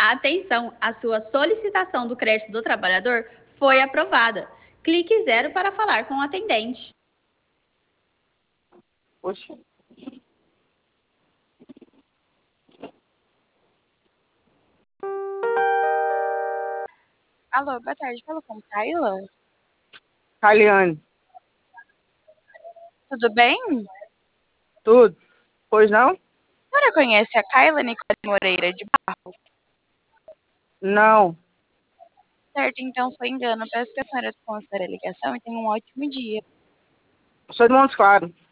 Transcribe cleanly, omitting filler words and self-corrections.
Atenção, a sua solicitação do crédito do trabalhador foi aprovada. Clique zero para falar com o atendente. Poxa. Alô, boa tarde. Fala com Kaila? Kaliane, Tudo bem? tudo? Pois não? A senhora conhece a Kaila Nicole Moreira de Barros? Não. Certo, então foi engano. Peço que a senhora desconsidere a ligação e tenha um ótimo dia. Sou de Montes Claros.